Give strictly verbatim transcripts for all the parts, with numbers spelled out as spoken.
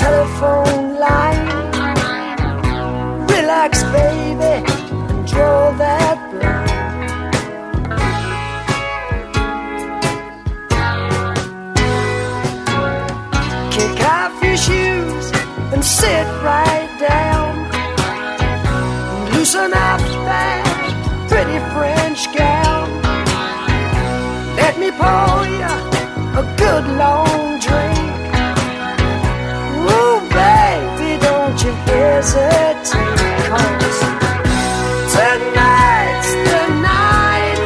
telephone line. Relax, baby, and draw that blind. Kick off your shoes and sit right down. And loosen up that pretty French gown. Let me pour you a good long drink. Ooh, baby, don't you hesitate, 'cause tonight's the night.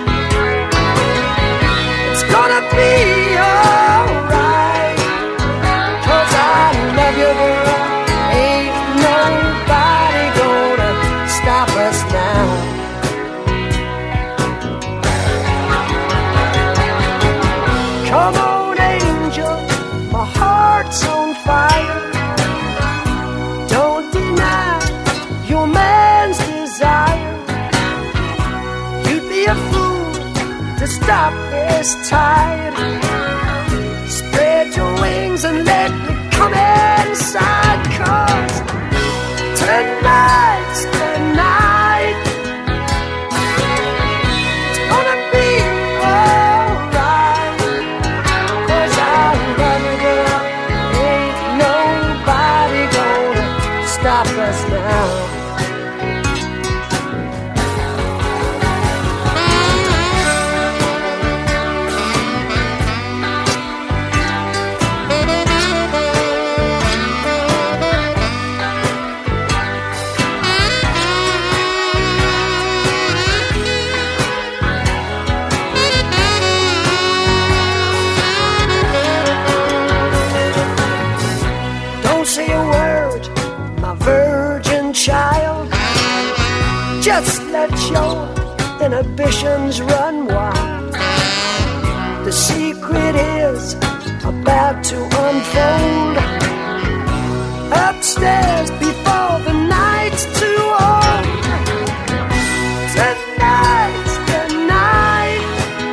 It's gonna be alright, 'cause I love you, girl. Ain't nobody gonna stop us now. Come on, angel, my heart's on fire. Don't deny your man's desire. You'd be a fool to stop this tide. Spread your wings and let me come inside, 'cause tonight's the night. It's gonna be alright, 'cause I love you, girl. Ain't nobody gonna stop us now. Don't say a word, my virgin child. Just let your inhibitions run wild. The secret is about to unfold. Upstairs before the night's too old. Tonight's the night.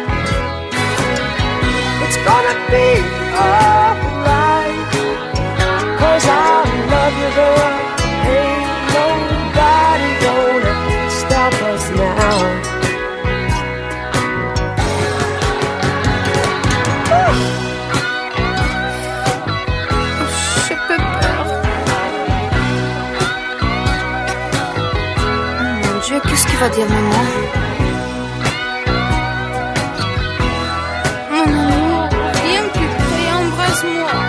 It's gonna be alright, 'cause I love you, girl. Ain't nobody gonna stop us now. J'ai peu peur. Oh mon Dieu, qu'est-ce qu'il va dire maman? Mon amour, viens plus près, embrasse-moi.